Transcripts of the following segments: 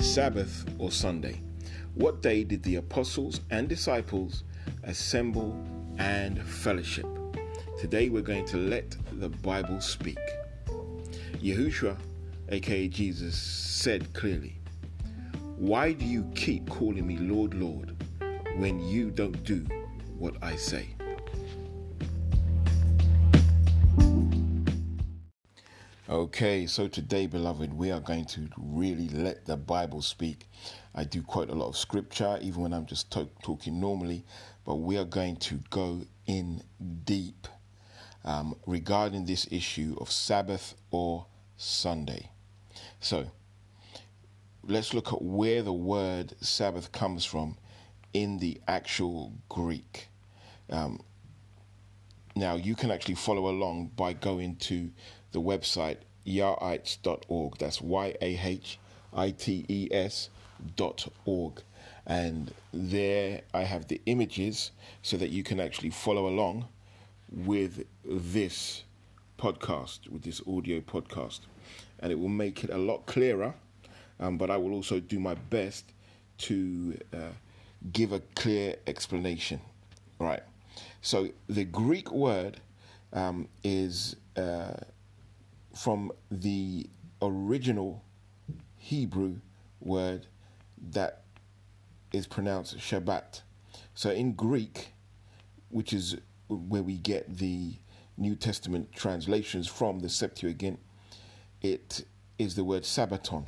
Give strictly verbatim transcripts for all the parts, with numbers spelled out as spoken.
Sabbath or Sunday? What day did the apostles and disciples assemble and fellowship? Today we're going to let the Bible speak. Yahushua, aka Jesus, said clearly, "Why do you keep calling me Lord, Lord, when you don't do what I say?" Okay, so today, beloved, we are going to really let the Bible speak. I do quite a lot of scripture, even when I'm just talk, talking normally, but we are going to go in deep um, regarding this issue of Sabbath or Sunday. So, let's look at where the word Sabbath comes from in the actual Greek. Um, now, you can actually follow along by going to the website yahites dot org. That's Y A H I T E S dot org. And there I have the images so that you can actually follow along with this podcast, with this audio podcast. And it will make it a lot clearer, um, but I will also do my best to uh, give a clear explanation. Right. So the Greek word um, is uh, from the original Hebrew word that is pronounced Shabbat. So in Greek, which is where we get the New Testament translations from, the Septuagint, it is the word Sabbaton.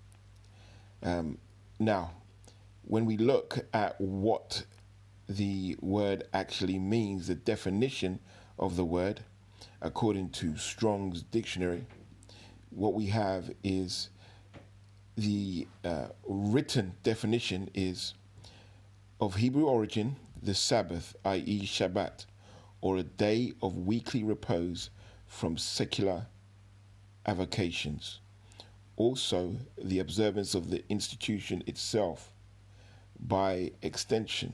Um, now, when we look at what the word actually means, the definition of the word, according to Strong's dictionary, what we have is the uh, written definition is of Hebrew origin, the Sabbath, that is. Shabbat, or a day of weekly repose from secular avocations. Also, the observance of the institution itself, by extension,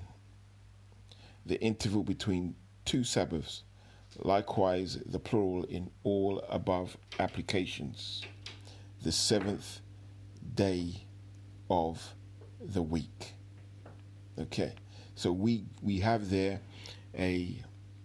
the interval between two Sabbaths, likewise the plural in all above applications, the seventh day of the week. Okay, so we we have there a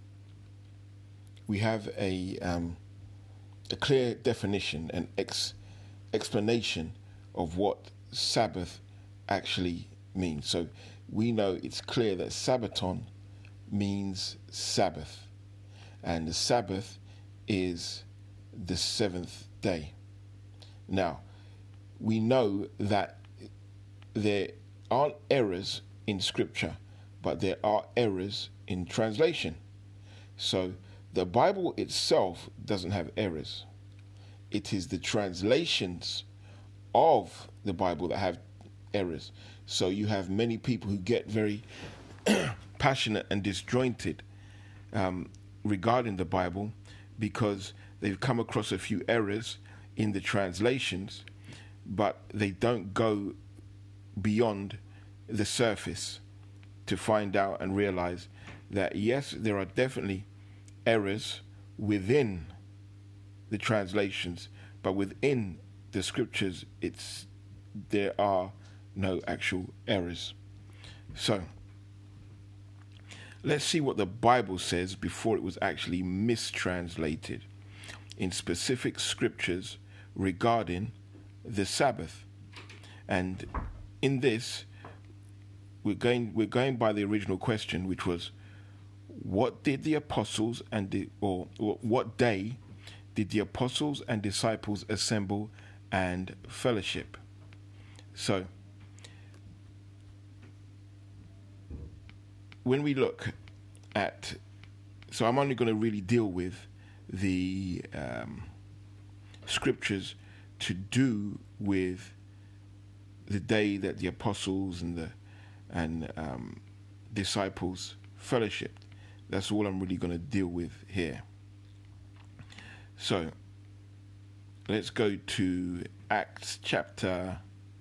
we have a um, a clear definition, an ex, explanation of what Sabbath actually means. So we know it's clear that Sabbaton means Sabbath, and the Sabbath is the seventh day. Now, we know that there aren't errors in Scripture, but there are errors in translation. So the Bible itself doesn't have errors. It is the translations of the Bible that have errors. So you have many people who get very passionate and disjointed um, regarding the Bible because they've come across a few errors in the translations, but they don't go beyond the surface to find out and realize that yes, there are definitely errors within the translations, but within the scriptures, it's there are no actual errors. So let's see what the Bible says before it was actually mistranslated in specific scriptures regarding the Sabbath. And in this, we're going we're going by the original question, which was, what did the apostles and the, or, or what day did the apostles and disciples assemble and fellowship? So when we look at, so I'm only going to really deal with the um, scriptures to do with the day that the apostles and the and um, disciples fellowshiped. That's all I'm really going to deal with here. So let's go to Acts chapter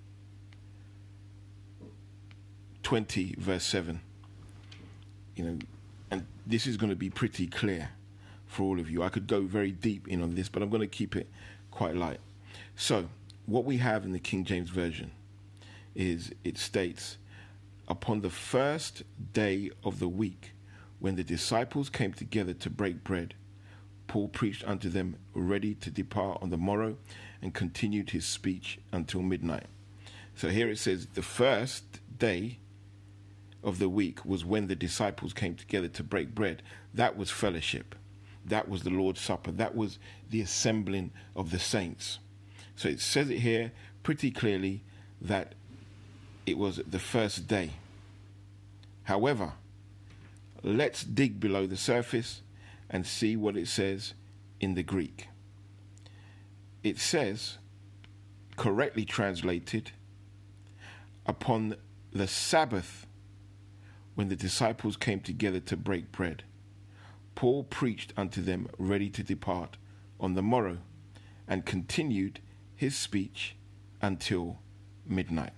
twenty, verse seven. You know, and this is going to be pretty clear for all of you. I could go very deep in on this, but I'm going to keep it quite light. So, what we have in the King James Version, is it states, upon the first day of the week, when the disciples came together to break bread, Paul preached unto them, ready to depart on the morrow, and continued his speech until midnight. So here it says the first day of the week was when the disciples came together to break bread. That was fellowship. That was the Lord's Supper. That was the assembling of the saints. So it says it here pretty clearly that it was the first day. However, let's dig below the surface and see what it says in the Greek. It says, correctly translated, upon the Sabbath, when the disciples came together to break bread, Paul preached unto them, ready to depart on the morrow, and continued his speech until midnight.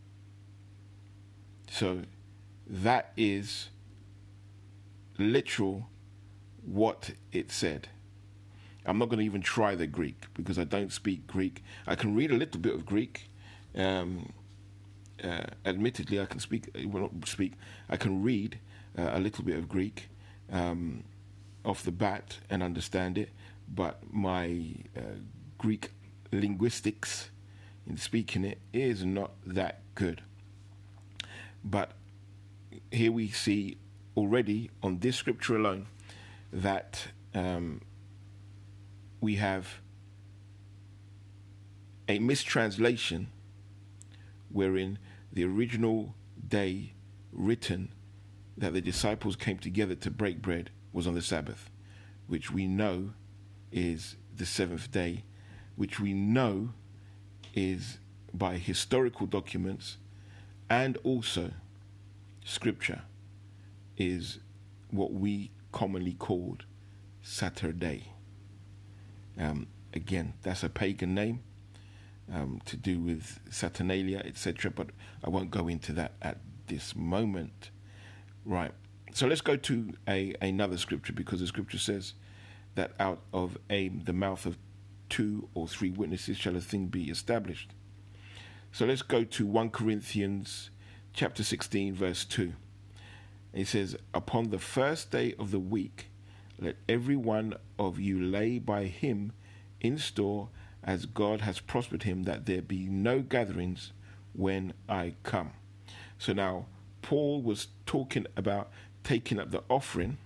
So that is literal what it said. I'm not going to even try the Greek because I don't speak Greek. I can read a little bit of Greek. Um, uh, admittedly, I can speak, well, not speak, I can read uh, a little bit of Greek um, off the bat and understand it, but my uh, Greek linguistics in speaking it is not that good. But here we see already on this scripture alone that um, we have a mistranslation wherein the original day written that the disciples came together to break bread was on the Sabbath, which we know is the seventh day, which we know is by historical documents and also scripture is what we commonly called Saturday. Um, again, that's a pagan name um, to do with Saturnalia, et cetera. But I won't go into that at this moment. Right. So let's go to a another scripture, because the scripture says that out of a the mouth of two or three witnesses shall a thing be established. So let's go to First Corinthians chapter sixteen, verse two. It says, upon the first day of the week, let every one of you lay by him in store as God has prospered him, that there be no gatherings when I come. So now, Paul was talking about taking up the offering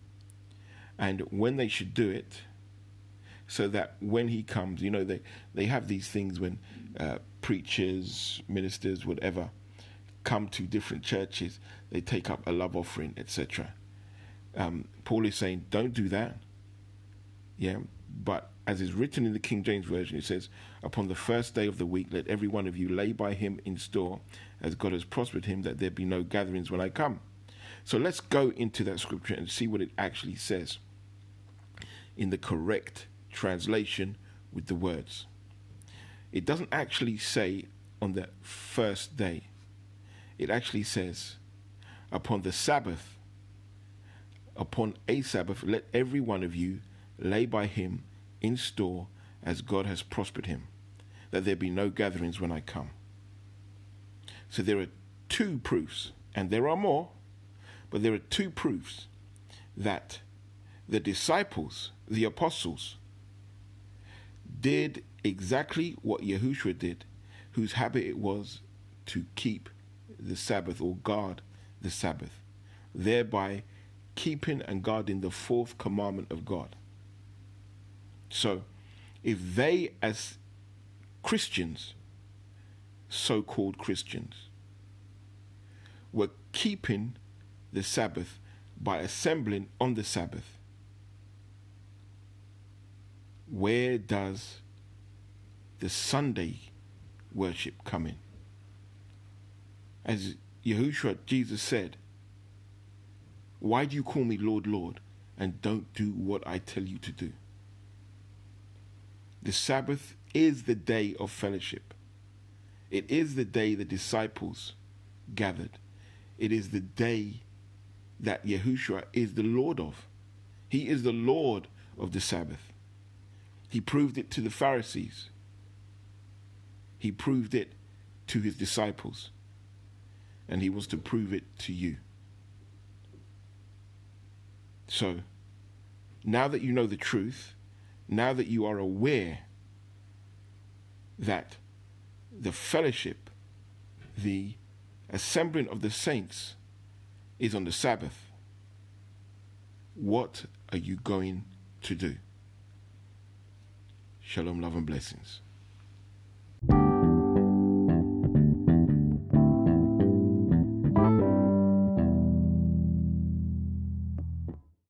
and when they should do it, so that when he comes, you know, they, they have these things when uh, preachers, ministers, whatever, come to different churches, they take up a love offering, et cetera. Um, Paul is saying, don't do that. Yeah, but as is written in the King James Version, it says, upon the first day of the week, let every one of you lay by him in store, as God has prospered him, that there be no gatherings when I come. So let's go into that scripture and see what it actually says in the correct translation with the words. It doesn't actually say on the first day. It actually says, upon the Sabbath, upon a Sabbath, let every one of you lay by him in store as God has prospered him, that there be no gatherings when I come. So there are two proofs, and there are more, but there are two proofs that the disciples, the apostles, did exactly what Yahushua did, whose habit it was to keep the Sabbath or guard the Sabbath, thereby keeping and guarding the fourth commandment of God. So if they, as Christians, so-called Christians, were keeping the Sabbath by assembling on the Sabbath, where does the Sunday worship come in? As Yahushua, Jesus said, why do you call me Lord, Lord, and don't do what I tell you to do? The Sabbath is the day of fellowship. It is the day the disciples gathered. It is the day that Yahushua is the Lord of. He is the Lord of the Sabbath. He proved it to the Pharisees. He proved it to his disciples, and he wants to prove it to you. So, now that you know the truth, now that you are aware that the fellowship, the assembling of the saints is on the Sabbath, what are you going to do? Shalom, love and blessings.